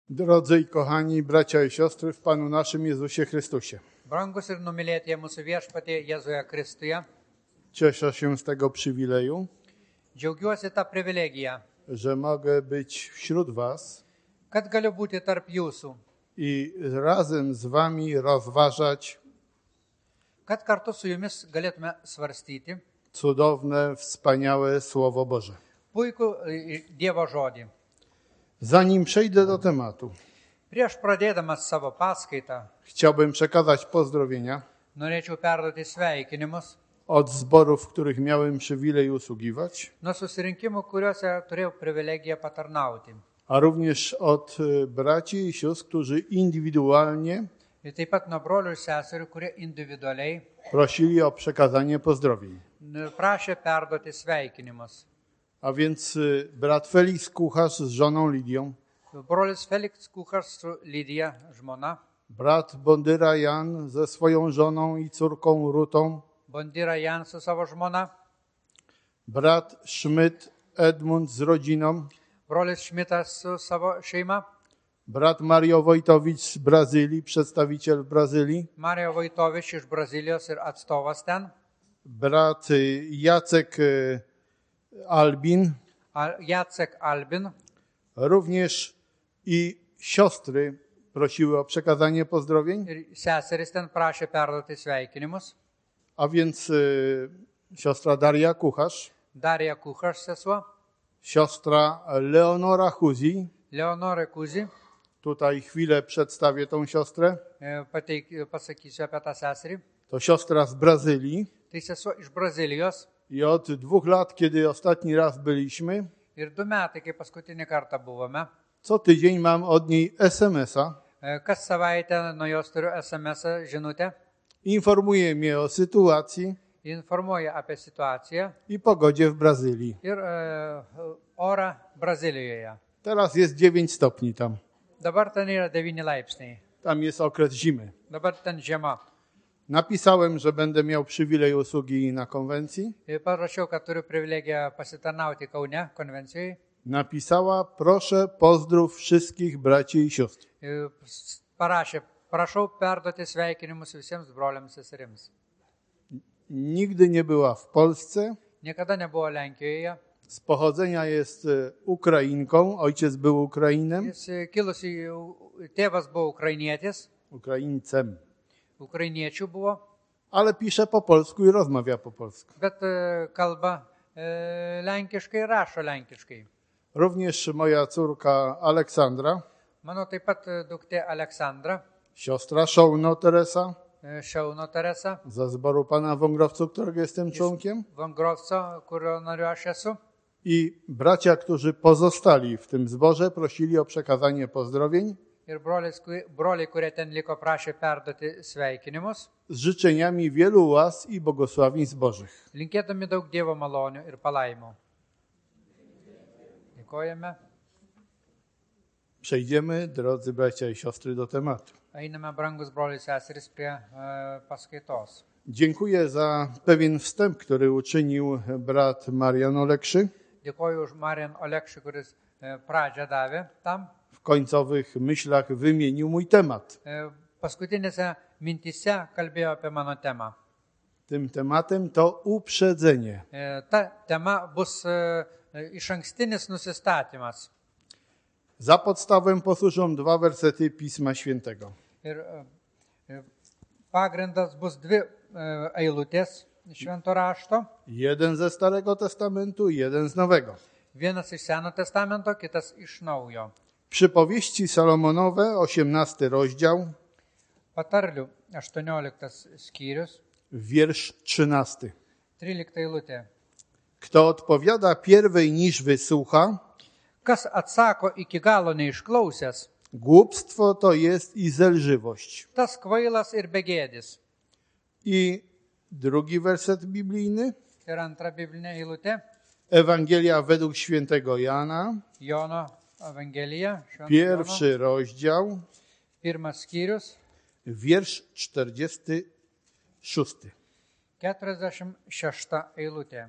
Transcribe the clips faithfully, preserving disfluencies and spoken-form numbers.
Drodzy i kochani bracia i siostry w Panu naszym Jezusie Chrystusie. Brangus ir numylėtie mūsų viešpatie Jėzuje Kristuje, Cieszę się z tego przywileju, džiaugiuosi tą privilegiją, że mogę być wśród was kad galiu būti tarp jūsų, i razem z wami rozważać kad kartu su jumis galėtume svarstyti cudowne, wspaniałe Słowo Boże. puikų Dievo žodį. Zanim przejdę do tematu, Prieš pradėdamas savo paskaitą, chciałbym przekazać pozdrowienia norėčiau perduoti sveikinimus od zborów, w których miałem przywilej usługiwać, nuo susirinkimų, kuriuose turėjau privilegiją patarnauti. a również od e, braci i sióstr, którzy indywidualnie Ir taip pat nuo brolių ir seserių, kurie individualiai prosili o przekazanie pozdrowień. prašė perduoti sveikinimus. A więc e, brat Felix Kucharz z żoną Lidią, Brolis Felix Kuchas su Lydija žmona, brat Bondyra Jan ze swoją żoną i córką Rutą, Bondyra Jan su savo žmona, brat Schmidt Edmund z rodziną, brolis Šmitas su savo šeima, brat Mario Wojtowicz z Brazylii, przedstawiciel w Brazylii, Mario Vojtovič iš Brazilijos ir atstovas ten, brat y, Jacek y, Albin, Al- Jacek Albin, również i siostry prosiły o przekazanie pozdrowień, ir seseris ten prašė perduoti sveikinimus. a więc y, siostra Daria Kucharz, Darija Kuchas sesuo, siostra Leonora Huzi. Leonora Kuzi, Tutaj chwilę przedstawię tą siostrę. e, pateik, pasakysiu apie tą seserį. To siostra z Brazylii Tai sesuo iš Brazilijos i od dwóch lat, kiedy ostatni raz byliśmy, ir du metai, kai paskutinį kartą buvome. co tydzień mam od niej es em es a. E, Kas savaitę nuo jos turiu es em es žinutę, Informuje mnie o sytuacji informuoja apie situaciją i pogodzie w Brazylii. ir e, orą Brazilijoje. Teraz jest dziewięć stopni tam. Dabar ten yra devyni laipsniai. Tam jest okres zimy. Dabar ten žiema. Napisałem, że będę miał przywilej usługi na konwencji. Ir parašiau, kad turiu privilegiją pasitarnauti Kaune konvencijai. Napisała, proszę pozdrów wszystkich braci i sióstr. Ir s- parašė, prašau perduoti sveikinimus visiems broliams ir seserims. Nigdy nie była w Polsce. Niekada nebuvo Lenkijoje. Z pochodzenia jest e, Ukrainką. Ojciec był Ukrainem. Jis e, kilusi, tėvas buvo ukrainietis, Ukraińcem. ukrainiečių buvo, Ale pisze po polsku i rozmawia po polsku. bet e, kalba e, lenkiškai, rašo lenkiškai. Również moja córka Aleksandra, Mano taip pat e, duktė Aleksandra, siostra Szołno Teresa, e, Šauno Teresa, ze zboru pana Wągrowcu, którego jestem członkiem, Vangrovco, kurio nariu aš esu. i bracia, którzy pozostali w tym zborze, prosili o przekazanie pozdrowień Ir brolis, ku- broliai, kurie ten liko, prašė perduoti sveikinimus, z życzeniami wielu łask i błogosławień Bożych. linkėdami daug Dievo malonių ir palaimų. Dėkojame. Przejdziemy, drodzy bracia i siostry, do tematu. Einame, brangus broliai seserys, prie e, paskaitos. Dziękuję za pewien wstęp, który uczynił brat Marian Olekszy. Dėkoju už Marian Olekšį, kuris e, pradžią davė tam. W końcowych myślach wymienił mój temat. E, Paskutinėse mintise kalbėjo apie mano temą. Tym tematem to uprzedzenie. E, Ta tema bus e, e, išankstinis nusistatymas. Za podstawę posłużą dwa wersety Pisma Świętego. Ir e, e, pagrindas bus dvi e, eilutės švento rašto. Jeden ze Starego Testamentu, jeden z Nowego. Vienas iš Seno testamento, kitas iš Naujo. Przypowieści Salomonowe, osiemnasty rozdział, Patarlių aštuonioliktas skyrius, wiersz trzynasty. trylikta eilutė. Kto odpowiada pierwej niż wysłucha, Kas atsako iki galo neišklausęs, głupstwo to jest i zelżywość. tas kvailas ir begėdis. I drugi werset biblijny, Ir antra biblinė eilutė, Ewangelia według świętego Jana, Jono Evangelija, Švento Jono, pierwszy rozdział, pirmas skyrius, wiersz czterdziesty szósty. keturiasdešimt šešta eilutė.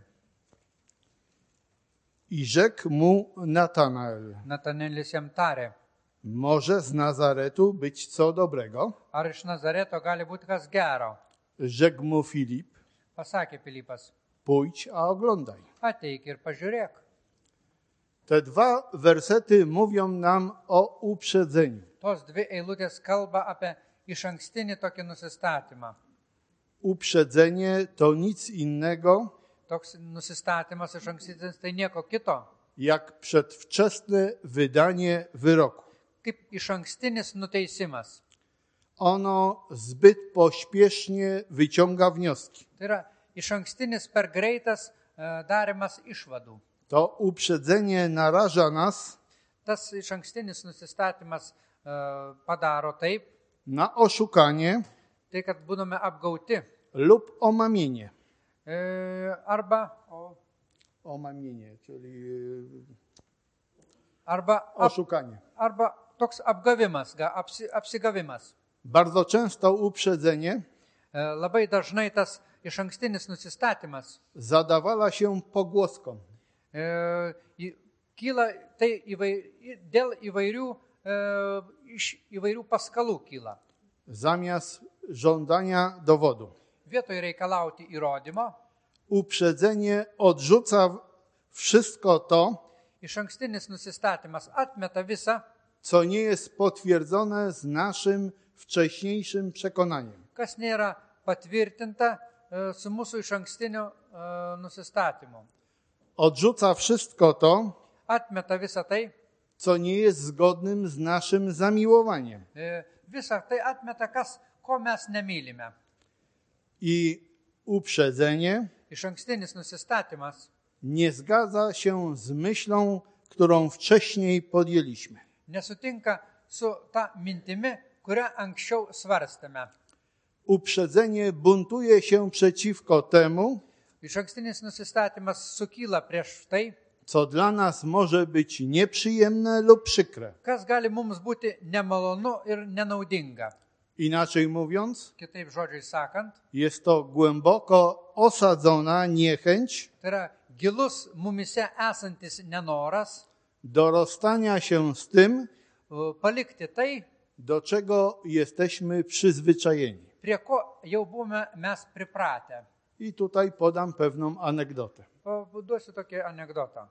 I rzekł mu Natanael, Natanelis jam tarė, może z Nazaretu być co dobrego? Ar iš Nazareto gali būti kas gero? Rzekł mu Filip, Pasakė Pilypas. pójdź, a oglądaj. Ateik ir pažiūrėk. Te dwa wersety mówią nam o uprzedzeniu. Tos dvi eilutės kalba apie išankstinį tokį nusistatymą. Uprzedzenie to nic innego, Toks nusistatymas išankstinis tai nieko kito, jak przedwczesne wydanie wyroku. kaip išankstinis nuteisimas. Ono zbyt pośpiesznie wyciąga wnioski. Tai yra išankstinis per greitas e, darimas išvadų. To uprzedzenie naraża nas Tas išankstinis nusistatymas e, padaro taip, na oszukanie tai kad būtume apgauti. lub omamienie. E, arba o, Omamienie, czyli arba, ap, oszukanie. arba toks apgavimas, ga, apsi, apsigavimas. Bardzo często uprzedzenie E, labai dažnai tas išankstinis nusistatymas zadawala się pogłoskom. e, į- kyla tai įvai, į- dėl įvairių, e, iš įvairių paskalų kyla. Zamiast żądania dowodu. Vietoj reikalauti įrodymo, Uprzedzenie odrzuca wszystko to, išankstinis nusistatymas atmeta visą, co nie jest potwierdzone z naszym wcześniejszym przekonaniem. kas nėra patvirtinta e, su mūsų išankstiniu e, nusistatymu. Odrzuca wszystko to, Atmeta visą tai, co nie jest zgodnym z naszym zamiłowaniem. e, visą tai atmeta, kas, ko mes nemylime. I uprzedzenie Išankstinis nusistatymas nie zgadza się z myślą, którą wcześniej podjęliśmy. nesutinka su ta mintimi, kurią anksčiau svarstame. Uprzedzenie buntuje się przeciwko temu, Išankstinis nusistatymas sukyla prieš tai, co dla nas może być nieprzyjemne lub przykre. kas gali mums būti nemalonu ir nenaudinga. Inaczej mówiąc, Kitaip žodžiai sakant, jest to głęboko osadzona niechęć tai yra gilus mumise esantis nenoras do rozstania się z tym, e, palikti tai, do czego jesteśmy przyzwyczajeni. prie ko jau buvome mes pripratę. I tutaj podam pewną anegdotę. Duosiu tokį anegdotą.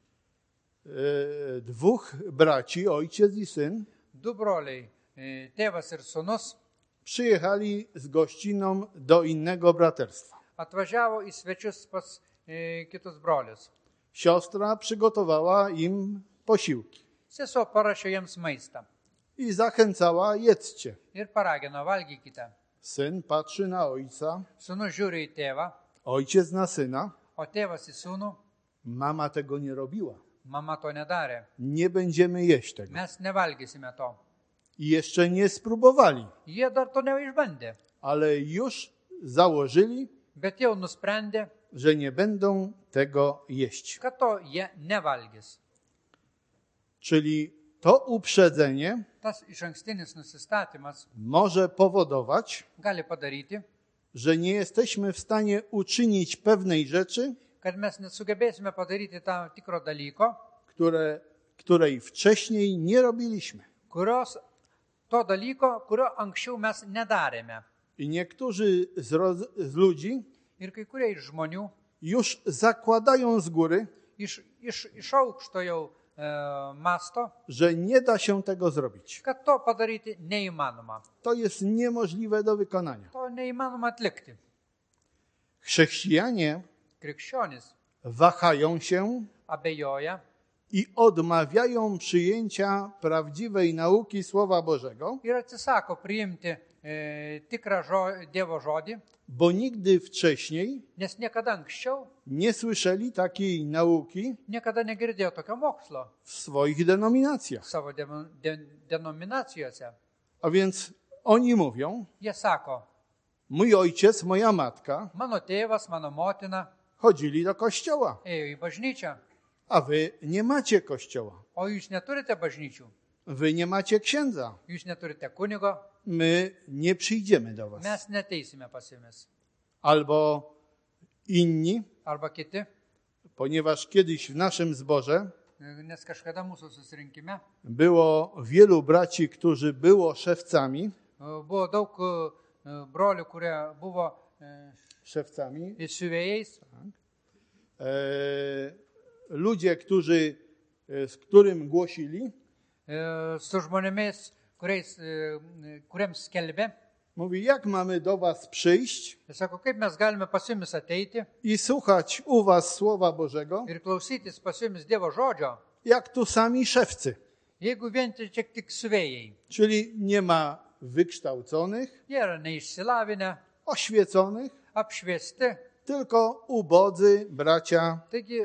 E, Dwóch braci, ojciec i syn, Du broliai, e, tėvas ir sūnus, przyjechali z gościną do innego braterstwa. atvažiavo į svečius pas e, kitus brolius. Siostra przygotowała im posiłki Sesuo parašė jiems maistą i zachęcała: jedzcie. ir paragino valgykite. Syn patrzy na ojca, Sūnus žiūri į tėvą, ojciec na syna. o tėvas į sūnų. Mama tego nie robiła. Mama to nedarė. Nie będziemy jeść tego. Mes nevalgysime to. I jeszcze nie spróbowali, Jie dar to neišbandė, ale już założyli, bet jau nusprendė, że nie będą tego jeść. kad to jie nevalgys. Czyli to uprzedzenie Tas išankstinis nusistatymas może powodować, gali padaryti, że nie jesteśmy w stanie uczynić pewnej rzeczy, kad mes nesugebėsime padaryti tam tikro dalyko, które, której wcześniej nie robiliśmy. kurios, to dalyko, kurio anksčiau mes nedarėme. I niektórzy z, roz, z ludzi Ir kai kurie iš žmonių już zakładają z góry, iš, iš, iš aukšto jau e, masto, że nie da się tego zrobić. kad to padaryti neįmanoma. To jest niemożliwe do wykonania. To neįmanoma atlikti. Chrześcijanie Krikščionis wahają się abejoja i odmawiają przyjęcia prawdziwej nauki Słowa Bożego, ir atsisako priimti e, tikrą žo, Dievo žodį, bo nigdy wcześniej nes niekada anksčiau, nie słyszeli takiej nauki niekada negirdėjo tokio mokslo w swoich denominacjach. savo de, de, denominacijose. A więc oni mówią: Jie sako, mój ojciec, moja matka mano tėvas, mano motina chodzili do kościoła, ėjo į bažnyčią, a wy nie macie kościoła. o jūs neturite bažnyčių, Wy nie macie księdza. jūs neturite kunigo, My nie przyjdziemy do was. mes neteisime pas jumis. Albo inni, Arba kiti, ponieważ kiedyś w naszym zborze nes kažkada mūsų susirinkime było wielu braci, którzy było szewcami, e, buvo daug e, brolių, kurie buvo e, szewcami, siuvėjais, e, ludzie, którzy, e, z którym głosili, e, su žmonėmis, kuriais, e, kuriems skelbė. mówi, jak mamy do was przyjść Jis sako, kaip mes galime pas jumis ateiti i słuchać u was Słowa Bożego, ir klausytis pas jumis Dievo žodžio, jak tu sami szewcy. jeigu vien tik tik siuvėjai. Czyli nie ma wykształconych, Jie yra neišsilavinę, oświeconych, apšviesti, tylko ubodzy bracia taigi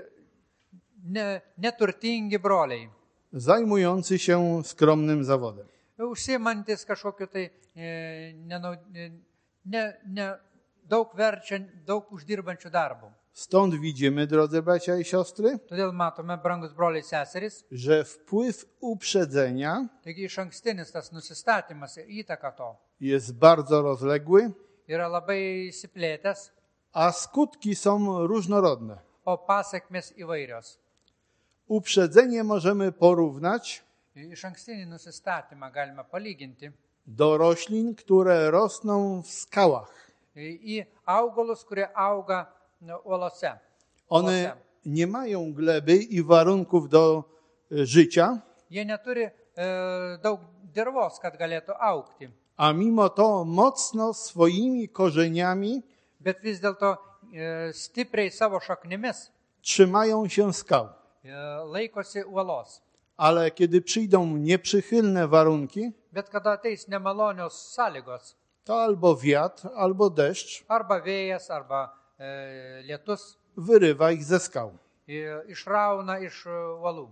ne, neturtingi broliai, zajmujący się skromnym zawodem. užsiimantis kažkokiu tai e, nenau, e, ne, ne, daug verčia, daug uždirbančių darbų. Stąd widzimy, drodzy bracia i siostry, Todėl matome, brangus broliai seserys, że wpływ uprzedzenia taigi iš ankstinis tas nusistatymas ir įtaka to jest bardzo rozległy, yra labai įsiplėtęs, a skutki są różnorodne. o pasiekmes įvairios. Uprzedzenie możemy porównać Iš ankstinį nusistatymą galime palyginti do roślin, które rosną w skałach. į augalus, kurie auga uolose. One nie mają gleby i warunków do e, życia, Jie neturi e, daug dirvos, kad galėtų augti, a mimo to mocno swoimi korzeniami bet vis dėlto e, stipriai savo šaknimis trzymają się skał. e, laikosi uolos. Ale kiedy przyjdą nieprzychylne warunki, Bet kada ateis nemalonios sąlygos, to albo wiatr, albo deszcz arba vėjas, arba e, lietus, wyrywa ich ze skał. e, išrauna iš e, uolų.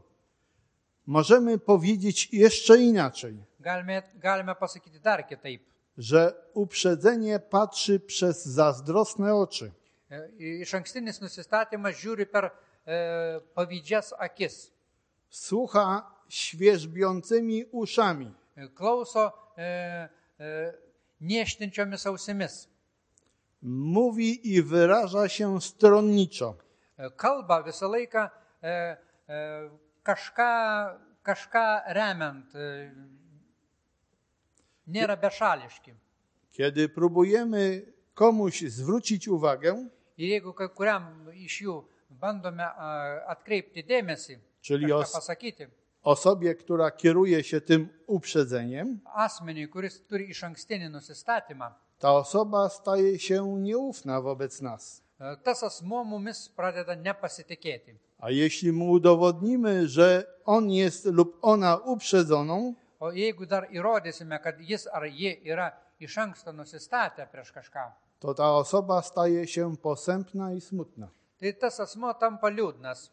Możemy powiedzieć jeszcze inaczej, Galime, galime pasakyti dar kitaip. że uprzedzenie patrzy przez zazdrosne oczy. E, Iš ankstinis nusistatymas žiūri per e, pavydžias akis. Słucha świerzbiącymi uszami. Klauso e, e, nieštinčiomis ausimis. Mówi i wyraża się stronniczo. E, Kalba visą laiką e, e, kažką, kažką remiant. E, nėra bešališki. Kiedy próbujemy komuś zwrócić uwagę, Ir jeigu kai kuriam iš jų bandome a, atkreipti dėmesį, Czyli kažką os- pasakyti, osobie, która kieruje się tym uprzedzeniem, asmeniui, kuris turi iš ankstinį nusistatymą, ta osoba staje się nieufna wobec nas. e, tas asmuo mumis pradeda nepasitikėti. A jeśli mu udowodnimy, że on jest lub ona uprzedzoną, O jeigu dar įrodysime, kad jis ar ji yra iš anksto nusistatę prieš kažką, to ta osoba staje się posępna i smutna. tai tas asmuo tampa liūdnas.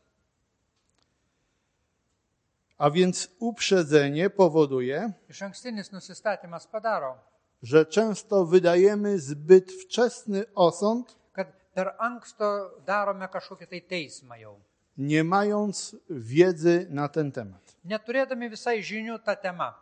A więc uprzedzenie powoduje, Iš ankstinis nusistatymas padaro, że często wydajemy zbyt wczesny osąd, kad per anksto darome kažkokį tai teismą jau. nie mając wiedzy na ten temat. Neturėdami visai žinių tą temą.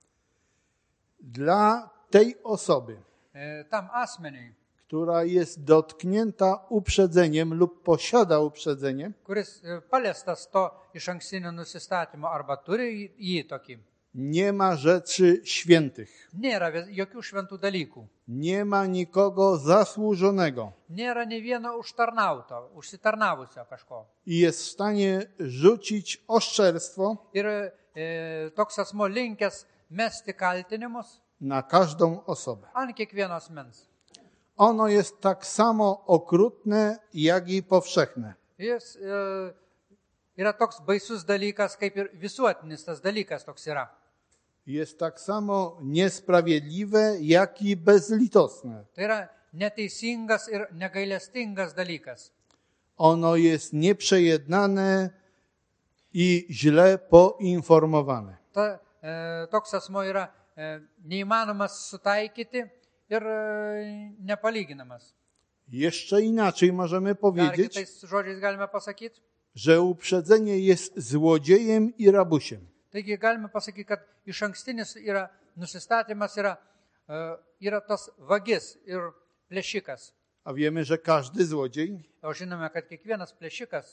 Dla tej osoby, E, Tam asmeniui, która jest dotknięta uprzedzeniem lub posiada uprzedzenie, kuris e, paliestas to iš ankstinio nusistatymo arba turi jį tokį, nie ma rzeczy świętych. nėra vis- jokių šventų dalykų. Nie ma nikogo zasłużonego Nėra ne vieno užtarnauto, užsitarnavusio kažko. i jest w stanie rzucić oszczerstwo Ir e, toks asmo linkęs mesti kaltinimus na każdą osobę. ant kiekvieno asmens. Ono jest tak samo okrutne, jak i powszechne. Jis e, yra toks baisus dalykas, kaip ir visuotinis tas dalykas toks yra. Jest tak samo niesprawiedliwe, jak i bezlitosne. Tai yra neteisingas ir negailestingas dalykas. Ono jest nieprzejednane i źle poinformowane. Ta, e, toks asmo yra e, neįmanomas sutaikyti ir e, nepalyginamas. Jeszcze inaczej możemy Dar powiedzieć, kitais žodžiais galime pasakyti. że uprzedzenie jest złodziejem i rabusiem. Taigi galime pasakyti, kad iš ankstinis yra nusistatymas yra, e, yra tas vagis ir plėšikas. A wiemy, że każdy złodziej O žinome, kad kiekvienas plėšikas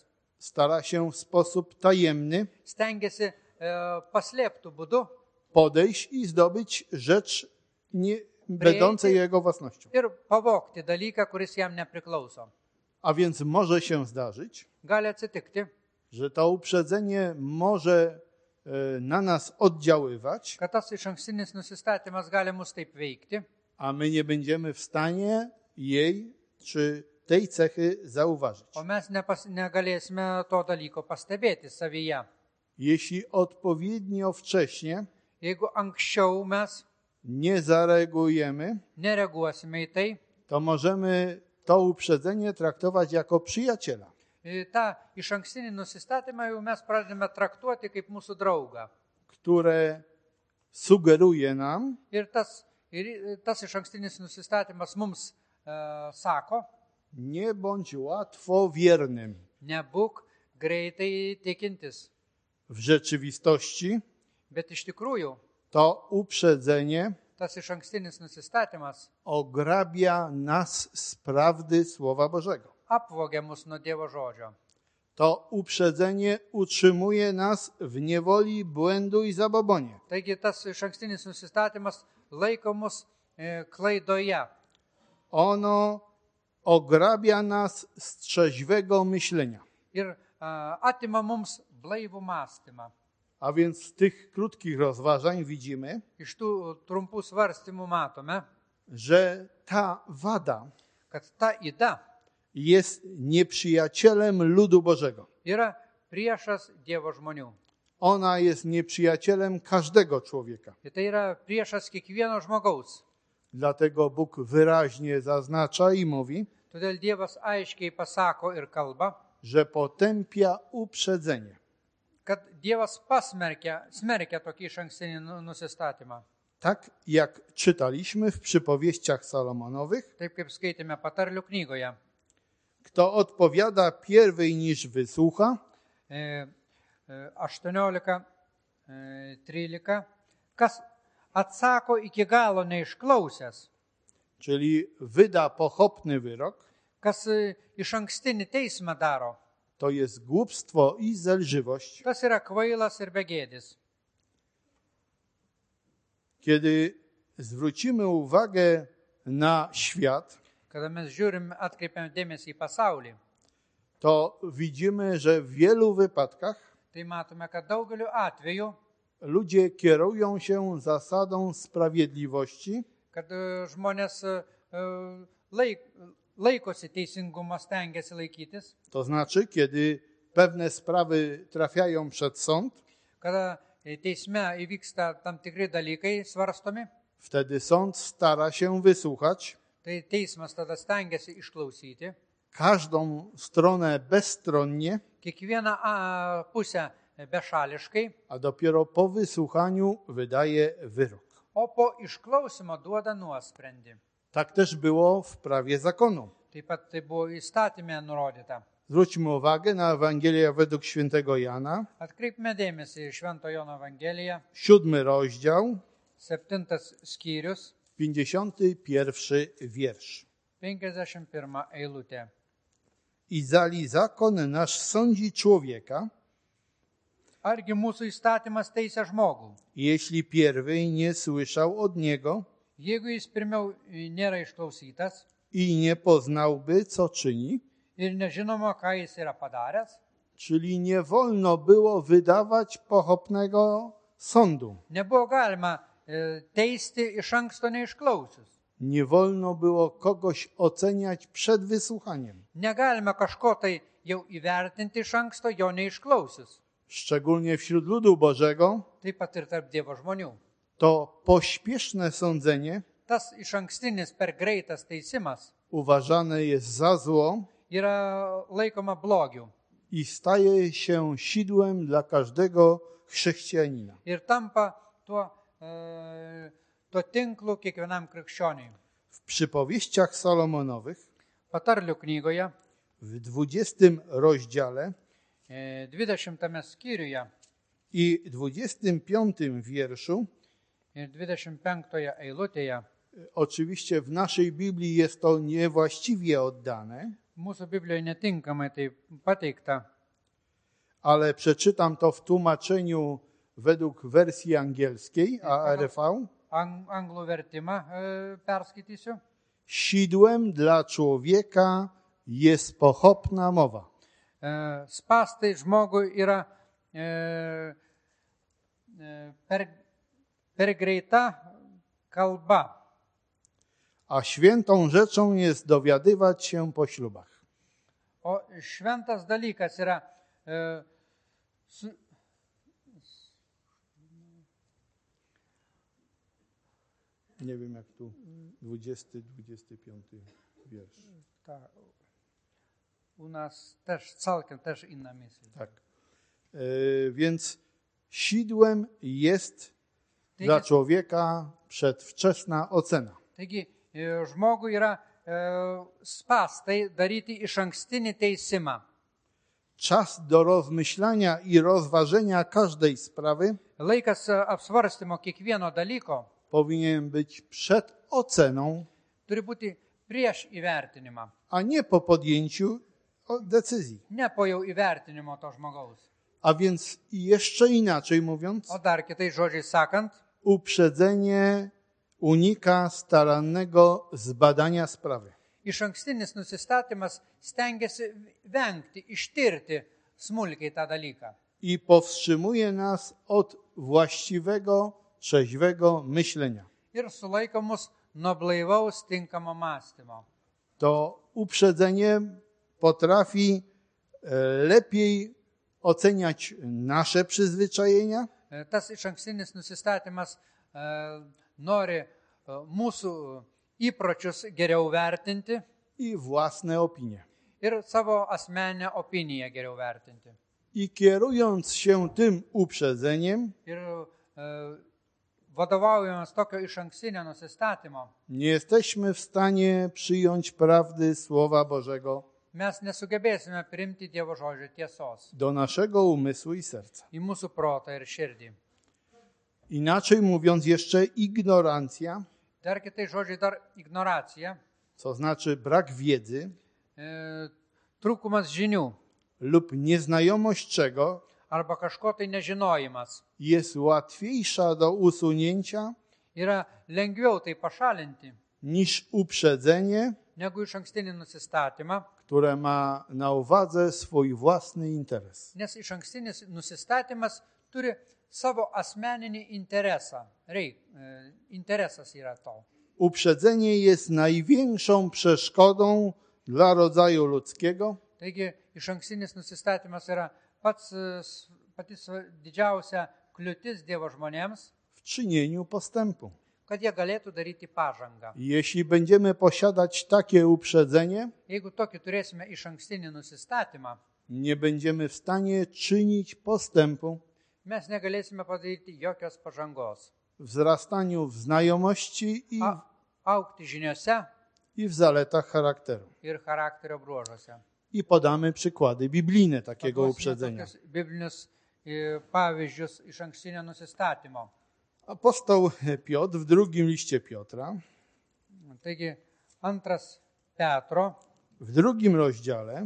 stara się w sposób tajemny stengiasi e, paslėptų būdu podejść i zdobyć rzecz nie będącej jego własnością. ir pavogti dalyką, kuris jam nepriklauso. A więc może się zdarzyć, Gali atsitikti, że to uprzedzenie może e, na nas oddziaływać, kad tas išankstinis nusistatymas gali mus taip veikti, a my nie będziemy w stanie jej czy tej cechy zauważyć. o mes nepas, negalėsime to dalyko pastebėti savyje. Jeśli odpowiednio wcześnie Jeigu anksčiau mes nie zareagujemy, nereaguosime į tai, to możemy to uprzedzenie traktować jako przyjaciela, į tą išankstinį nusistatymą jau mes pradedame traktuoti kaip mūsų draugą. które sugeruje nam, Ir tas, ir tas išankstinis nusistatymas mums e, sako, nie bądź łatwowiernym. nebūk greitai tikintis. W rzeczywistości Bet iš tikrųjų, to uprzedzenie tas išankstinis nusistatymas ograbia nas z prawdy Słowa Bożego. apvogia mus nuo Dievo žodžio. To uprzedzenie utrzymuje nas w niewoli, błędu i zabobonie. Taigi tas išankstinis nusistatymas laiko mus e, klaidoje. Ono ograbia nas z trzeźwego myślenia. Ir e, atima mums blaivų mąstymą. A więc z tych krótkich rozważań widzimy, Iš tų trumpų svarstymų matome, że ta wada kad ta ida jest nieprzyjacielem ludu Bożego. yra priešas Dievo žmonių. Ona jest nieprzyjacielem każdego człowieka. Ir tai yra priešas kiekvieno žmogaus. Dlatego Bóg wyraźnie zaznacza i mówi, Todėl Dievas aiškiai pasako ir kalba, że potępia uprzedzenie. kad Dievas pasmerkia, smerkia tokį išankstinį nu- nusistatymą. Tak jak czytaliśmy w przypowieściach Salomonowych, Taip kaip skaitėme patarlių knygoje. kto odpowiada pierwej niż wysłucha, E, e, aštuoniolika, e, trylika. Kas atsako iki galo neišklausęs, czyli wyda pochopny wyrok, kas e, išankstinį teismą daro, to jest głupstwo i zelżywość. tas yra kvailas ir begėdis. Kiedy zwrócimy uwagę na świat, Kada mes žiūrim, atkreipiam dėmesį į pasaulį, to widzimy, że w wielu wypadkach tai matome, kad daugeliu atveju, ludzie kierują się zasadą sprawiedliwości, kad e, žmonės e, laik, laikosi teisingumo, stengiasi laikytis, to znaczy, kiedy pewne sprawy trafiają przed sąd, kada teisme įvyksta tam tikri dalykai svarstomi, wtedy sąd stara się wysłuchać tai teismas tada stengiasi išklausyti każdą stronę bezstronnie, kiekvieną a, pusę bešališkai, a dopiero po wysłuchaniu wydaje wyrok. o po išklausimo duoda nuosprendį. Tak też było w prawie zakonu. Taip pat tai buvo įstatymė nurodyta. Zwróćmy uwagę na Ewangelię według świętego Jana, Atkreipime dėmesį į Švento Jono Evangeliją, siódmy rozdział, septintas skyrius, pięćdziesiąty pierwszy wiersz. penkiasdešimt pirma eilutė. I zali zakon nasz sądzi człowieka, Argi mūsų įstatymas teisia žmogų, jeśli pierwej nie słyszał od niego jeigu jis pirmiau nėra išklausytas i nie poznałby, co czyni, ir nežinoma, ką jis yra padaręs, czyli nie wolno było wydawać pochopnego sądu. nebuvo galima e, teisti iš anksto neišklausius. Nie wolno było kogoś oceniać przed wysłuchaniem. Negalima kažko tai jau įvertinti iš anksto, jo neišklausius. Szczególnie wśród ludu Bożego Taip pat ir tarp Dievo žmonių. to pośpieszne sądzenie Tas iš ankstinis per greitas teisimas uważane jest za zło yra laikoma blogiu i staje się sidłem dla każdego chrześcijanina. ir tampa tuo, e, tuo tinklu kiekvienam krikščioniui. W przypowieściach Salomonowych Patarlių knygoje, w dwudziestym rozdziale e, dvidešimtame skyriuje i dwudziestym piątym wierszu, ir dvidešimt penktoje eilutėje, oczywiście w naszej Biblii jest to niewłaściwie oddane, mūsų Biblijoje netinkamai tai pateikta, ale przeczytam to w tłumaczeniu według wersji angielskiej, A R V. Ang, anglų vertimą e, perskaitysiu. Sidłem dla człowieka jest pochopna mowa. E, Spąstai žmogui yra e, e, per, per greita kalba. A świętą rzeczą jest dowiadywać się po ślubach. O šventas dalykas yra e, su, Nie wiem jak tu dwudziesty, dwudziesty piąty wiersz. ta, u nas też całkiem też inna myśl. Tak. E, więc sidłem jest Taigi, dla człowieka przedwczesna ocena. taigi e, žmogui yra e, spąstai daryti išankstinį teisimą. Czas do rozmyślania i rozważenia każdej sprawy Laikas e, apsvarstymo kiekvieno dalyko powinien być przed oceną, turi būti prieš įvertinimą, a nie po podjęciu o- decyzji. ne po jau įvertinimo to žmogaus. A więc jeszcze inaczej mówiąc, O dar kitais žodžiais sakant, uprzedzenie unika starannego zbadania sprawy. išankstinis nusistatymas stengiasi vengti, ištirti smulkiai tą dalyką. I powstrzymuje nas od właściwego, trzeźwego myślenia. Ir sulaiko mus nuo blaivaus tinkamo mąstymo. To uprzedzenie potrafi e, lepiej oceniać nasze przyzwyczajenia, E, Tas išankstinis nusistatymas e, nori e, mūsų įpročius geriau vertinti i własne opinie. ir savo asmeninę opiniją geriau vertinti. I kierując się tym uprzedzeniem, Ir e, vadovaujamas tokio išankstinio nusistatymo, nie jesteśmy w stanie przyjąć prawdy Słowa Bożego mes nesugebėsime priimti Dievo žodžio tiesos do naszego umysłu i serca. į mūsų protą ir širdį. Inaczej mówiąc, jeszcze ignorancja, Dar kitai žodžiai, dar ignoracija, co znaczy brak wiedzy e, trūkumas žinių lub nieznajomość czego, arba kažko tai nežinojimas jest łatwiejsza do usunięcia yra lengviau tai pašalinti niż uprzedzenie, negu išankstinį nusistatymą, które ma na uwadze swój własny interes. nes išankstinis nusistatymas turi savo asmeninį interesą. Reik, e, interesas yra to. Uprzedzenie jest największą przeszkodą dla rodzaju ludzkiego, Taigi išankstinis nusistatymas yra pats, e, s- pati sva- didžiausia kliūtis Dievo žmonėms, w czynieniu postępu. kad jie galėtų daryti pažangą. Jeśli będziemy posiadać takie uprzedzenie, Jeigu tokį turėsime išankstinį nusistatymą, nie będziemy w stanie czynić postępu mes negalėsime padaryti jokios pažangos. w wzrastaniu w znajomości i, A, aukti žiniuose i w zaletach charakteru. ir charakterio bruožuose. I podamy przykłady biblijne takiego Paduosime uprzedzenia. tokius biblinius e, pavyzdžius išankstinio nusistatymo. Apostoł Piotr w drugim liście Piotra, Taigi antras Petro, w drugim rozdziale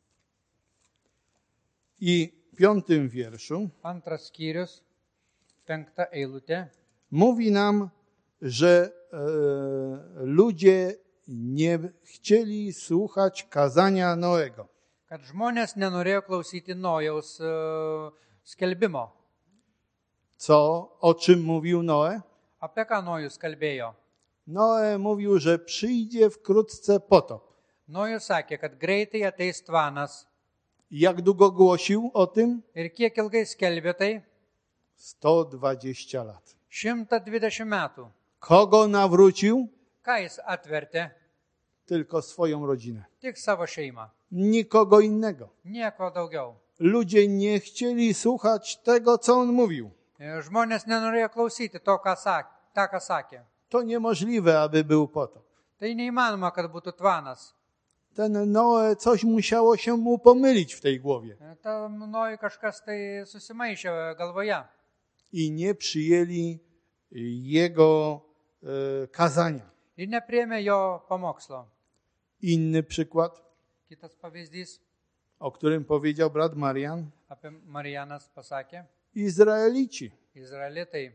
i piątym wierszu antras skyrius, penkta eilutė, mówi nam, że e, ludzie nie chcieli słuchać kazania Noego. kad žmonės nenorėjo klausyti Nojaus e, skelbimo. Co, o czym mówił Noe? Apie ką Nojus kalbėjo? Noe mówił, że przyjdzie wkrótce potop. Nojus sakė, kad greitai ateis tvanas. I jak długo głosił o tym? Ir kiek ilgai skelbė tai? sto dwadzieścia lat. šimtas dvidešimt metų. Kogo nawrócił? Ką jis atvertė? Tylko swoją rodzinę. Tik savo šeimą. Nikogo innego. Nieko daugiau. Ludzie nie chcieli słuchać tego, co on mówił. Ir žmonės nenorėjo klausyti to, ką sakė, tą, ką sakė. To niemożliwe, aby był potop. Tai neįmanoma, kad būtų tvanas. Ten Noe, coś musiało się mu pomylić w tej głowie. Tam Nojui kažkas tai susimaišė galvoje. I nie przyjęli jego e, kazania. Ir nepriėmė jo pamokslo. Inny przykład, Kitas pavyzdys. o którym powiedział brat Marian. apie Marijanas pasakė, Izraelici Izraelitai,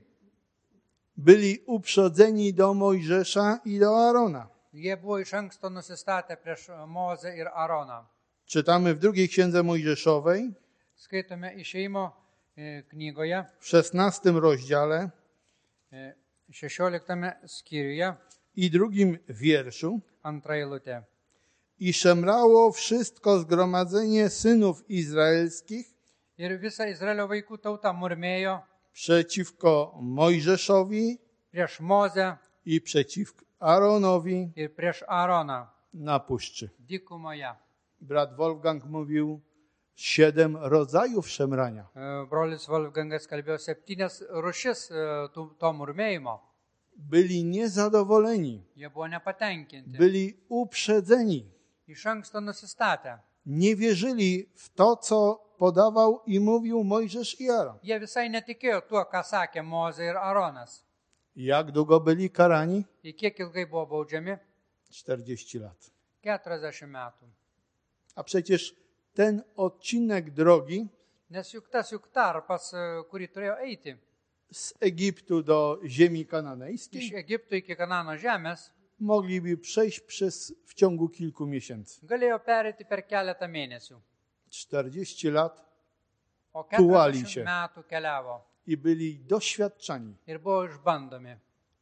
byli uprzedzeni do Mojżesza i do Aarona. jie buvo iš anksto nusistatę prieš Mozę ir Aroną. Czytamy w drugiej księdze Mojżeszowej, Skaitome Išėjimo e, knygoje, w szesnastym rozdziale e, šešioliktame skyriuje, i drugim wierszu. antra eilutė. I szemrało wszystko zgromadzenie synów izraelskich Ir visa Izraelio vaikų tauta murmėjo przeciwko Mojżeszowi prieš Mozę i przeciwko Aaronowi ir prieš Aroną na puszczy. dykumoje. Brat Wolfgang mówił siedem rodzajów szemrania. E, Brolis Wolfgangas kalbėjo septynias rušis e, tų- to murmėjimo. Byli niezadowoleni, Jie buvo nepatenkinti. byli uprzedzeni, Iš anksto nusistatę. nie wierzyli w to, co podawał i mówił Mojżesz i Aaron. Jie visai netikėjo tuo, ką sakė Mozė ir Aronas. Jak długo byli karani? Ir kiek ilgai buvo baudžiami? czterdzieści lat. keturiasdešimt metų. A przecież ten odcinek drogi Nes juk tas juk tarpas, e, kurį turėjo eiti z Egiptu do ziemi iš kananejskiej Egipto iki Kanano žemės, mogliby przejść przez, w ciągu kilku miesięcy. galėjo pereiti per keletą mėnesių. czterdzieści lat O Tułali się. keturiasdešimt metų keliavo i byli doświadczani. ir buvo išbandomi.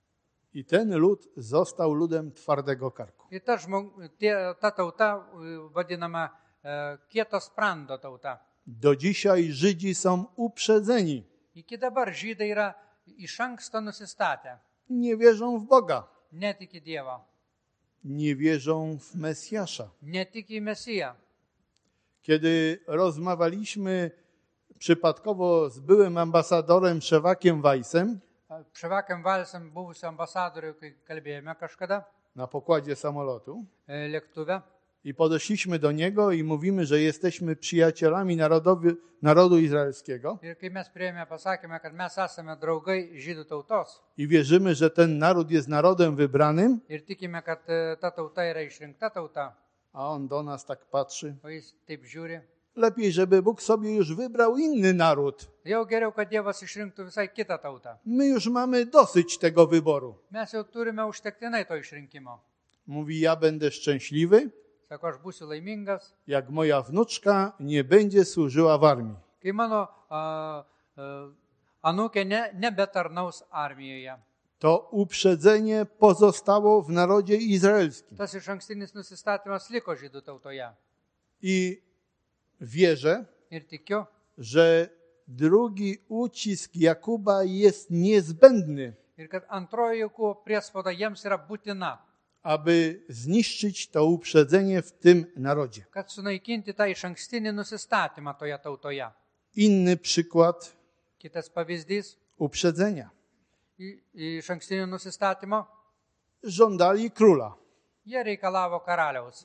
I ten lud został ludem twardego karku. Ir ta, žmog, tie, ta tauta e, vadinama e, kieto sprando tauta. Do dzisiaj Żydzi są uprzedzeni. Iki dabar žydai yra iš anksto nusistatę. Nie wierzą w Boga. Netiki Dievo, Nie wierzą w Mesjasza. netiki į Mesiją. Kiedy rozmawialiśmy przypadkowo z byłym ambasadorem Szewakiem Weissem Ševakam Valsam buvusiu ambasadoriu, kai kalbėjome kažkada na pokładzie samolotu e, lėktuve, i podeszliśmy do niego i mówimy, że jesteśmy przyjacielami narodowi, narodu izraelskiego ir kai mes prieėmė, pasakėme, kad mes esame draugai žydų tautos i wierzymy, że ten naród jest narodem wybranym, ir tikime, kad e, ta tauta yra išrinkta tauta, a on do nas tak patrzy. o jis taip žiūri. Lepiej, żeby Bóg sobie już wybrał inny naród. Jau geriau, kad Dievas išrinktų visai kitą tautą. My już mamy dosyć tego wyboru. Mes jau turime užtektinai to išrinkimo. Mówi, ja będę szczęśliwy, Sako, aš būsiu laimingas, jak moja wnuczka nie będzie służyła w armii. kai mano a, a, anūkė ne, nebetarnaus armijoje. To uprzedzenie pozostało w narodzie izraelskim. Tas išankstinis nusistatymas liko žydų tautoje. I wierzę, Ir tikiu, że drugi ucisk Jakuba jest niezbędny, ir kad antroji Jokūbo priespauda jiems yra būtina, aby zniszczyć to uprzedzenie w tym narodzie. kad sunaikinti tą išankstinį nusistatymą toje tautoje. Inny przykład Kitas pavyzdys uprzedzenia. i- išankstinio nusistatymo. Żądali króla. Jie reikalavo karaliaus.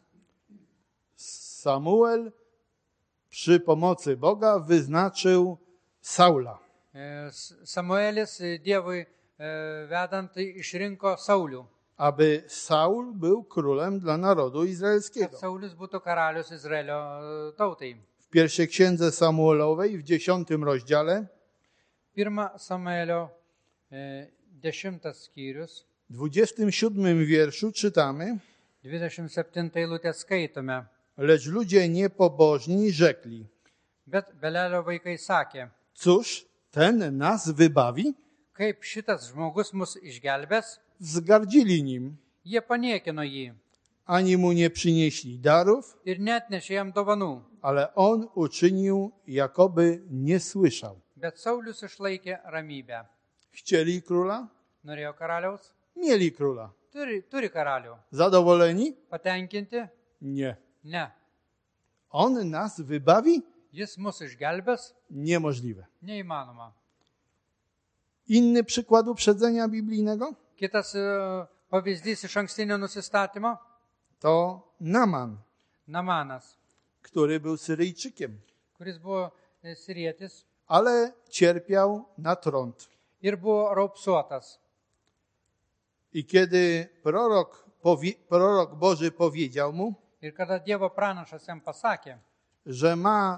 Samuel przy pomocy Boga wyznaczył Saula. E, S- Samuelis e, Dievui e, vedant išrinko Saulių, Aby Saul był królem dla narodu kad izraelskiego. Saulis būtų karalius Izraelio e, tautai. W pierwszej księdze Samuelowej w dziesiątym rozdziale, Pirma Samuelio e, dešimtas skyrius, w dwudziestym siódmym wierszu czytamy: dvidešimt septinta eilutė skaitome. Lecz ludzie niepobożni rzekli: Bet Belelio vaikai sakė, Cóż, ten nas wybawi? kaip šitas žmogus mus išgelbės, Wzgardzili nim, jie paniekino jį ani mu nie przynieśli darów, ir net nešė jam dovanų. ale on uczynił, jakoby nie słyszał. Bet Saulius išlaikė ramybę. Chcieli króla? Norėjo karaliaus? Mieli króla. Turi, turi karalių. Zadowoleni? Patenkinti? Nie. Ne. On nas wybawi? Jis mus išgelbės? Niemożliwe. Neįmanoma. Inny przykład uprzedzenia biblijnego Kitas e, pavyzdys iš ankstinio nusistatymo. to Naman, Namanas, który był Syryjczykiem, kuris buvo e, sirietis ale cierpiał na trąd. ir buvo raupsuotas. I kiedy prorok, powie, prorok Boży powiedział mu, Ir kada Dievo pranašas jam pasakė, że ma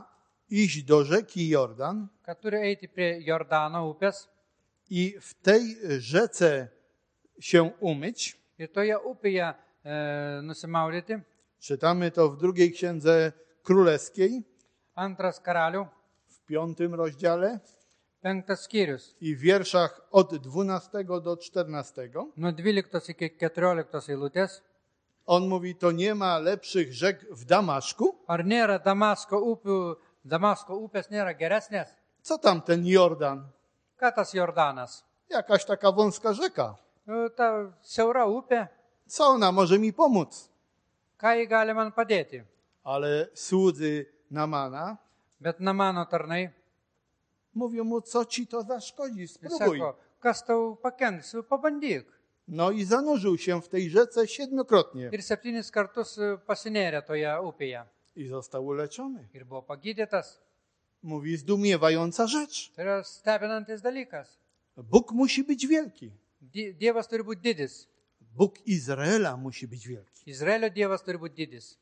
iść do rzeki Jordan kad turi eiti prie Jordano upės i w tej rzece się umyć. ir toje upėje e, nusimaudyti. Czytamy to w drugiej księdze królewskiej, Antras karalių, w piątym rozdziale penktas skyrius, i w wierszach od dwunastego do czternastego. nuo dvyliktos iki keturioliktos eilutės. On mówi, to nie ma lepszych rzek w Damaszku? Ar nėra Damasko upių, Damasko upės nėra geresnės? Co tam ten Jordan? Ką tas Jordanas? Jakaś taka wąska rzeka. Nu, ta siaura upė, Co ona może mi pomóc? ką jį gali man padėti? Ale słudzy Namana Bet Namano tarnai, mówią mu, co ci to zaszkodzi, jis spróbuj. sako, kas tau pakenks, pabandyk. No i zanurzył się w tej rzece siedmiokrotnie Ir septynis kartus pasinėrė toje upėje. i został uleczony. Ir buvo pagydytas. Mówi, zdumiewająca rzecz. Tai yra stebinantis dalykas. Bóg musi być wielki. Die- Dievas turi būti didis. Bóg Izraela musi być wielki. Izraelio Dievas turi būti didis.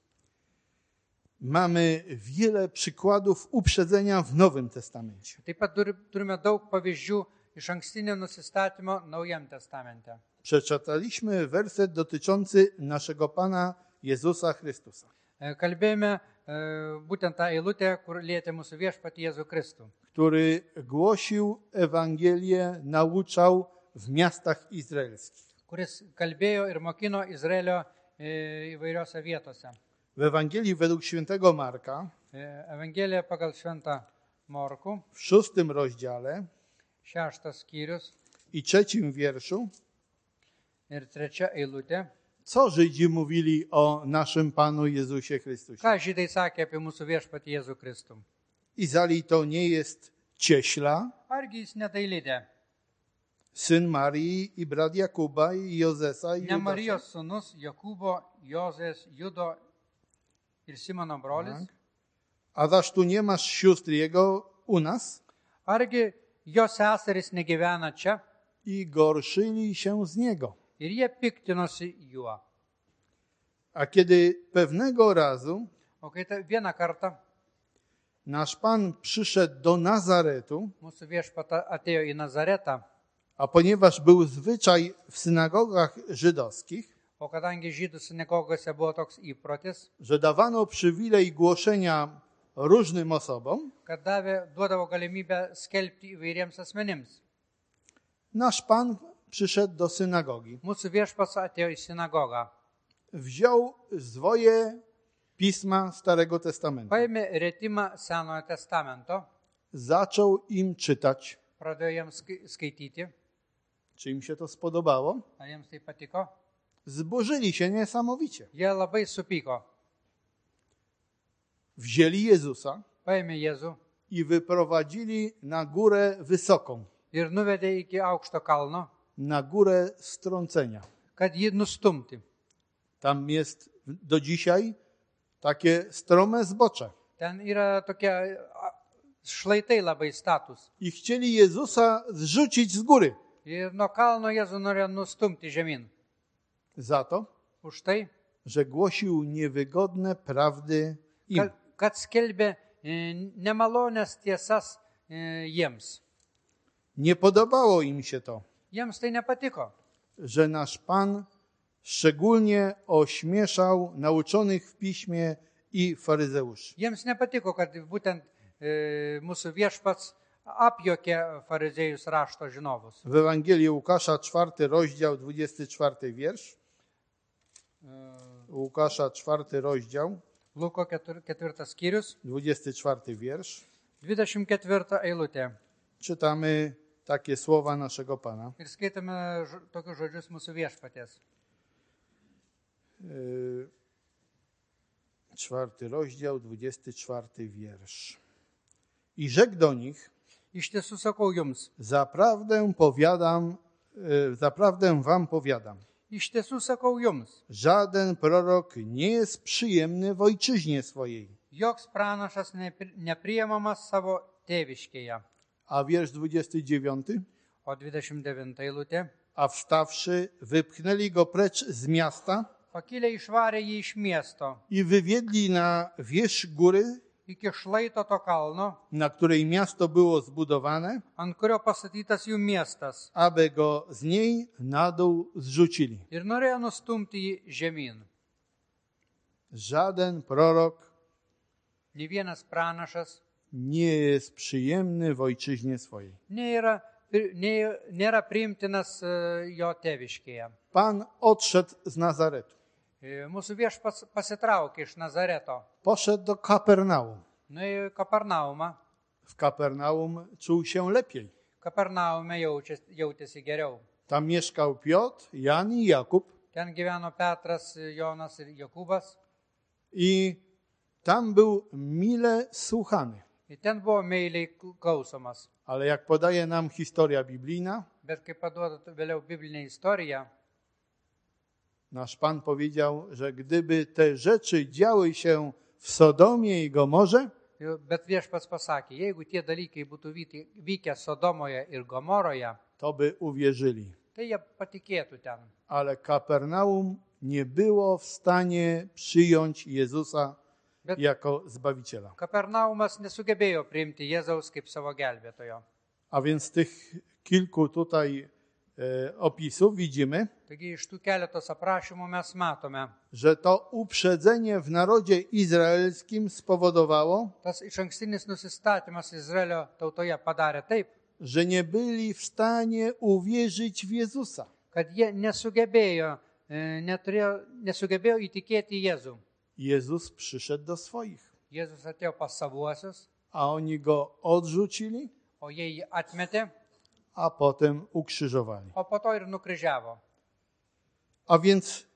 Mamy wiele przykładów uprzedzenia w Nowym Testamencie. Taip pat turi- turime daug pavyzdžių iš ankstinio nusistatymo Naujam testamente. Przeczytaliśmy werset dotyczący naszego Pana Jezusa Chrystusa, E, Kalbėjome e, būtent tą eilutę, kur lietė mūsų viešpatį Jėzų Kristų, który głosił Ewangelię, nauczał w miastach izraelskich. kuris kalbėjo ir mokino Izraelio e, įvairiose vietose. W Ewangelii według świętego Marka E, Evangelija pagal šventą Morkų, w szóstym rozdziale šeštas skyrius i trzecim wierszu, ir trečia eilutė. co Żydzi mówili o naszym Panu Jezusie Chrystusie. Ką žydai sakė apie mūsų viešpatį Jėzų Kristų? Izali to nie jest cieśla, Argi jis nedailydė? syn Marii i brat Jakuba i Jozesa i Ne Judasza? Marijos sūnus, Jokūbo, Jozės, Judo ir Simono brolis? Tak. A zaś tu nie masz sióstr jego u nas? Argi jo seserys negyvena čia? I gorszyli się z niego. Ir jie piktinosi juo. A kiedy pewnego razu O kai ta vieną kartą nasz Pan przyszedł do Nazaretu, mūsų viešpata atėjo į Nazaretą, a ponieważ był zwyczaj w synagogach żydowskich, o kadangi žydų sinagogose buvo toks įprotis, że dawano przywilej głoszenia różnym osobom, kad davė, duodavo galimybę skelbti įvairiems asmenims. nasz Pan przyszedł do synagogi. Mūsų viešpats atėjo į sinagogą. Wziął swoje pisma Starego Testamentu. Paėmė retimą Senojo testamento, Zaczął im czytać. pradėjo jiems skai- skaityti. Czy im się to spodobało? Ar jiems tai patiko? Zburzyli się niesamowicie. Jie labai supyko. Wzięli Jezusa Paėmė Jėzų i wyprowadzili na górę wysoką, ir nuvedė iki aukšto kalno, na górę strącenia. kad jį nustumti. Tam jest do dzisiaj takie strome zbocze. Ten yra tokie a, šlaitai labai status. I chcieli Jezusa zrzucić z góry. Ir nuo kalno Jėzų norėjo nustumti žemyn. Za to, Už tai, że głosił niewygodne prawdy im. kad, kad skelbė e, nemalonės tiesas e, jiems. Nie podobało im się to, Jiems tai nepatiko, że nasz Pan szczególnie ośmieszał nauczonych w piśmie i faryzeuszy. jiems nepatiko, kad būtent e, mūsų viešpats apjokė fariziejus rašto žinovus. W Ewangelii Łukasza, czwarty rozdział, dwudziesty czwarty wiersz. Łukasza, czwarty rozdział, Luko ketur- ketvirtas skyrius, dwudziesty czwarty wiersz. dvidešimt ketvirta eilutė. Czytamy takie słowa naszego Pana. Ir skaitame ž- tokius žodžius mūsų viešpatės. Yy, Czwarty rozdział, dwudziesty czwarty wiersz. I rzekł do nich, Iš tiesų sakau jums, zaprawdę powiadam, yy, zaprawdę wam powiadam, iš tiesų sakau jums, żaden prorok nie jest przyjemny w ojczyźnie swojej. joks pranašas nepri- nepriimamas savo tėviškėje. A wiersz dwudziesty dziewiąty. O dvidešimt devinta eilutė. A wstawszy, wypchnęli go precz z miasta Pakilę išvarė jį iš miesto i wywiedli na wierzch góry iki šlaito to kalno, na której miasto było zbudowane, ant kurio pastatytas jų miestas. aby go z niej na dół zrzucili. Ir norėjo nustumti jį žemyn. Żaden prorok Ne vienas pranašas nie jest przyjemny w ojczyźnie swojej. nėra, nė- nėra priimtinas e, jo tėviškėje. Pan odszedł z Nazaretu. E, Mūsų viešpats pasitraukė iš Nazareto, Poszedł do Kapernaum. nuėjo į Kapernaumą. W Kapernaum czuł się lepiej. Kapernaume jaučias- jautėsi geriau. Tam mieszkał Piotr, Jan i Jakub Ten gyveno Petras, Jonas ir Jokūbas. i tam był mile słuchany. Ir ten buvo meiliai klausomas. Ale jak podaje nam historia biblijna, Bet kaip paduoda vėliau biblinė istorija, nasz Pan powiedział, że gdyby te rzeczy działy się w Sodomie i Gomorze, bet viešpats pasakė, jeigu tie dalykai būtų vyti- vykę Sodomoje ir Gomoroje, to by uwierzyli. tai jie patikėtų ten. Ale Kapernaum nie było w stanie przyjąć Jezusa Bet jako Zbawiciela. Kapernaumas nesugebėjo priimti Jėzaus kaip savo gelbėtojo. A więc z tych kilku tutaj e, opisów widzimy, Taigi iš tų keletos aprašymų mes matome, że to uprzedzenie w narodzie izraelskim spowodowało, tas išankstinis nusistatymas Izraelio tautoje padarė taip, że nie byli w stanie uwierzyć w Jezusa. kad jie nesugebėjo, e, neturėjo, nesugebėjo įtikėti Jėzų. Jezus przyszedł do swoich, Jėzus atėjo pas savuosius, a oni go odrzucili, o jie jį atmetė, a potem ukrzyżowali. o po to ir nukryžiavo. A więc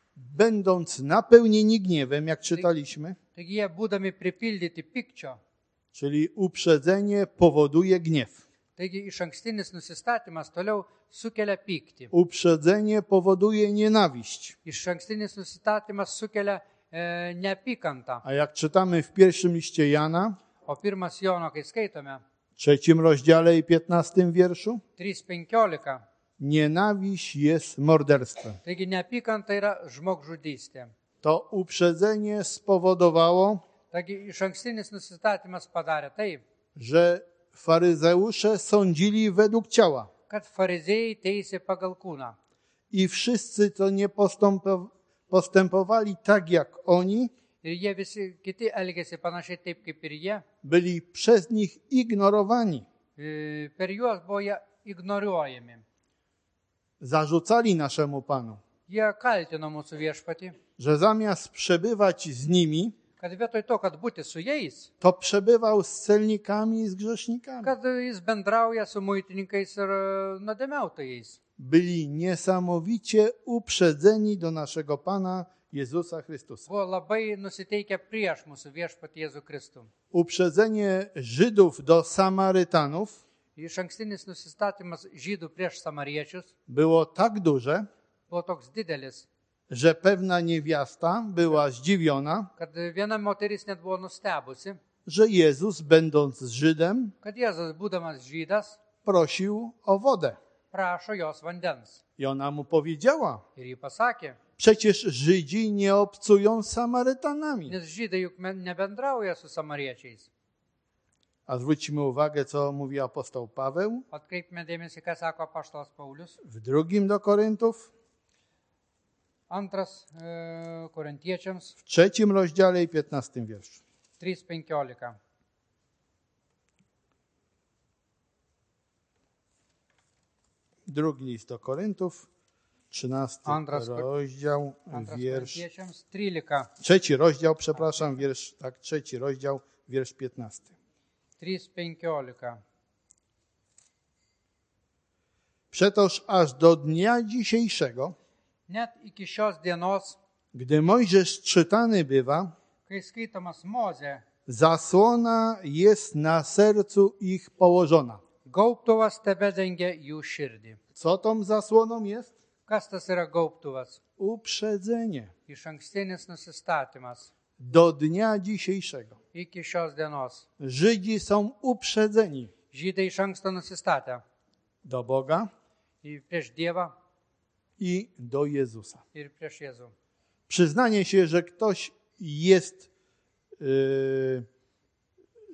będąc napełnieni gniewem, jak czytaliśmy, Taigi jie būdami pripildyti pykčio, czyli uprzedzenie powoduje gniew. taigi išankstinis nusistatymas toliau sukelia pyktį. Uprzedzenie powoduje nienawiść. Išankstinis nusistatymas sukelia e, neapykantą. A jak czytamy w pierwszym liście Jana, O pirmas Jono, kai skaitome, trzecim rozdziale i piętnastym wierszu, trys penkiolika, nienawiść jest morderstwem. taigi neapykanta yra žmogžudystė. To uprzedzenie spowodowało, Taigi išankstinis nusistatymas padarė taip, że faryzeusze sądzili według ciała kad fariziejai teisė pagal kūną. i wszyscy, co nie postąpo- postępowali tak jak oni, Ir jie visi kiti elgėsi panašiai taip kaip ir jie. byli przez nich ignorowani. E, Per juos buvo jie ignoruojami. Zarzucali naszemu Panu, Jie kaltino mūsų viešpatį, że zamiast przebywać z nimi, kad vietoj to, kad būti su jais, to przebywał z celnikami i z grzesznikami. kad jis bendrauja su muitininkais ir e, nuodėmiautojais. Byli niesamowicie uprzedzeni do naszego Pana Jezusa Chrystusa. Buvo labai nusiteikę prieš mūsų viešpatį Jėzų Kristų. Uprzedzenie Żydów do Samarytanów Išankstinis nusistatymas žydų prieš samariečius było tak duże, buvo toks didelis, że pewna niewiasta była zdziwiona, kad viena moteris net buvo nustebusi, że Jezus, będąc Żydem, kad Jėzus, būdamas žydas, prosił o wodę. prašo jos vandens. I ona mu powiedziała, Ir jį pasakė, przecież Żydzi nie obcują z Samarytanami. nes žydai juk me- nebendrauja su samariečiais. A zwróćmy uwagę, co mówi apostoł Paweł Atkreipime dėmesį, ką sako apaštalas Paulius. w drugim do Koryntów, Antras e, korintiečiams w trzecim rozdziale i piętnastym wierszu. trys penkiolika. Drugi list do Koryntów, trzynasty Antras- rozdział, Antras wiersz, korintiečiams trylika. trzeci rozdział, przepraszam, wiersz, tak, trzeci rozdział, wiersz piętnasty. trys penkiolika. Przetoż aż do dnia dzisiejszego, Net iki šios dienos, gdy Mojżesz czytany bywa, kai skaitomas Mozė, zasłona jest na sercu ich położona. gaubtuvas tebedengia jų širdį. Co tą zasłoną jest? Kas tas yra gaubtuvas? Uprzedzenie. Išankstinis nusistatymas. Do dnia dzisiejszego. Iki šios dienos. Żydzi są uprzedzeni Žydai iš anksto nusistatę do Boga į prieš Dievą i do Jezusa. ir prieš Jėzų. Przyznanie się, że ktoś jest yy,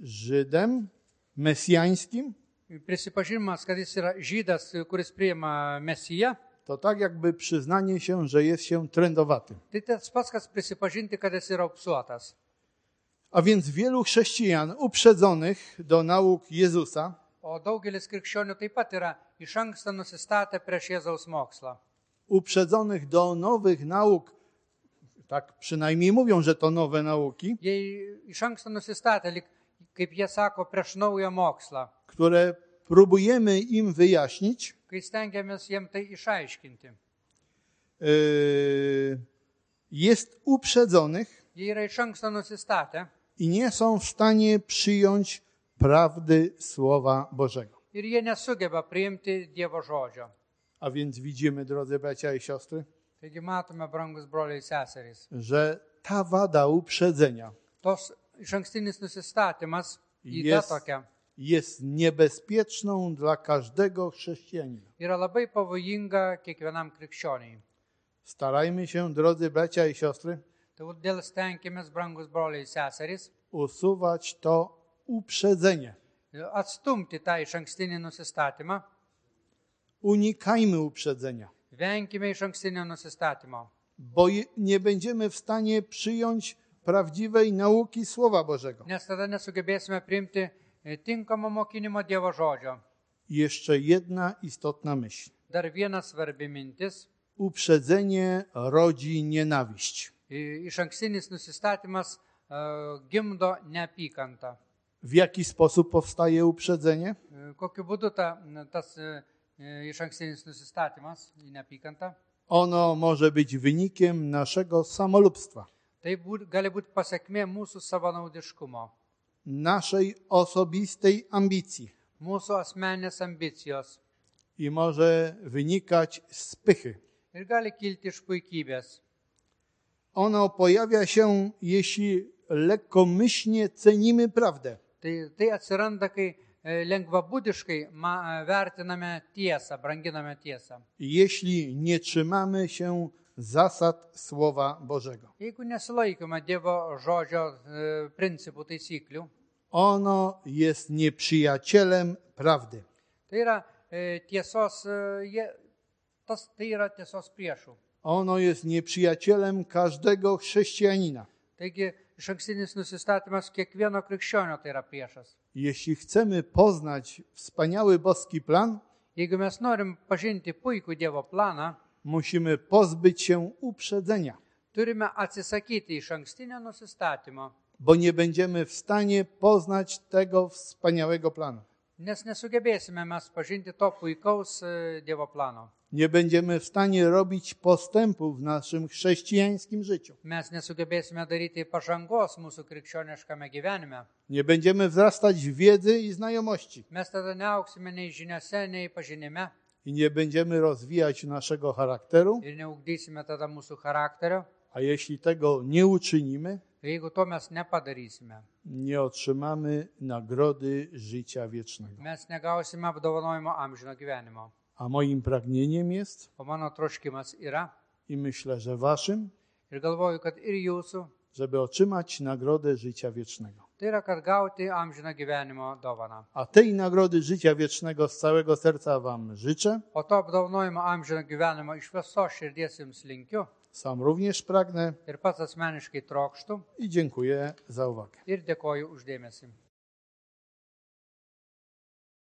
Żydem mesjańskim, Prisipažinimas, kad jis yra žydas, kuris priima Mesiją, to tak jakby przyznanie się, że jest się trędowatym. tai tas pats, kas prisipažinti, kad jis yra upsuotas. A więc wielu chrześcijan uprzedzonych do nauk Jezusa O daugelis krikščionių taip pat yra iš anksto nusistatę prieš Jėzaus mokslą. uprzedzonych do nowych nauk, tak przynajmniej mówią, że to nowe nauki, Jie iš anksto nusistatę, lyg, kaip jie sako, prieš naują mokslą, które próbujemy im wyjaśnić, kai stengiamės jiem tai išaiškinti. yy, jest uprzedzonych Jie yra iš anksto nusistatę i nie są w stanie przyjąć prawdy Słowa Bożego. ir jie nesugeba priimti Dievo žodžio. A więc widzimy, drodzy bracia i siostry, Taigi matome, brangus broliai ir seserys, że ta wada uprzedzenia tos iš ankstinis nusistatymas į tą jest, tokią jest niebezpieczną dla każdego chrześcijanina. yra labai pavojinga kiekvienam krikščioniui. Starajmy się, drodzy bracia i siostry, Todėl stenkimės, brangus broliai ir seserys, usuwać to uprzedzenie. atstumti tą iš ankstinį nusistatymą. Unikajmy uprzedzenia, Venkime iš ankstinio nusistatymo, bo je- nie będziemy w stanie przyjąć prawdziwej nauki Słowa Bożego. nes tada nesugebėsime priimti e, tinkamo mokinimo Dievo žodžio. I jeszcze jedna istotna myśl. Dar viena svarbi mintis. Uprzedzenie rodzi nienawiść. I- Iš ankstinis nusistatymas e, gimdo neapykantą. W jaki sposób powstaje uprzedzenie? E, Kokiu būdu ta, tas e, e, iš ankstinis nusistatymas į neapykantą? Ono może być wynikiem naszego samolubstwa, Tai būt, gali būti pasiekmė mūsų savanaudiškumo, naszej osobistej ambicji mūsų asmenės ambicijos i może wynikać z pychy. ir gali kilti iš puikybės. Ono pojawia się, jeśli lekkomyślnie cenimy prawdę. Tai, tai atsiranda, kai e, lengvabūdiškai ma, e, vertiname tiesą, branginame tiesą. Jeśli nie trzymamy się zasad Słowa Bożego. Jeigu nesilaikome Dievo žodžio e, principų taisyklių, Ono jest nieprzyjacielem prawdy. tai yra e, tiesos, e, je, tas, tai yra tiesos priešų. Ono jest nieprzyjacielem każdego chrześcijanina. Taigi iš ankstinis nusistatymas kiekvieno krikščionio tai yra priešas. Jeśli chcemy poznać wspaniały boski plan, Jeigu mes norim pažinti puikų Dievo planą, musimy pozbyć się uprzedzenia, turime atsisakyti iš ankstinio nusistatymo, bo nie będziemy w stanie poznać tego wspaniałego planu. nes nesugebėsime mes pažinti to puikaus e, Dievo plano. Nie będziemy w stanie robić postępów w naszym chrześcijańskim życiu. Mes nesugebėsime daryti pažangos mūsų krikščioniškame gyvenime. Nie będziemy wzrastać w wiedzy i znajomości. Mes tada neauksime nei žiniose, nei pažinime I nie będziemy rozwijać naszego charakteru. ir neugdysime tada mūsų charakterio. A jeśli tego nie uczynimy, Jeigu to mes nepadarysime, nie otrzymamy nagrody życia wiecznego. mes negausime apdovanojimo amžino gyvenimo. A moim pragnieniem jest, O mano troškimas yra, i myślę, że waszym, ir galvoju, kad ir jūsų, żeby otrzymać nagrodę życia wiecznego. tai yra, kad gauti amžino gyvenimo dovaną. A tej nagrody życia wiecznego z całego serca wam życzę. O to apdovanojimo amžino gyvenimo iš visos širdies jums linkiu Sam również pragnę ir pats asmeniškai trokštu i dziękuję za uwagę. ir dėkoju uždėmesi.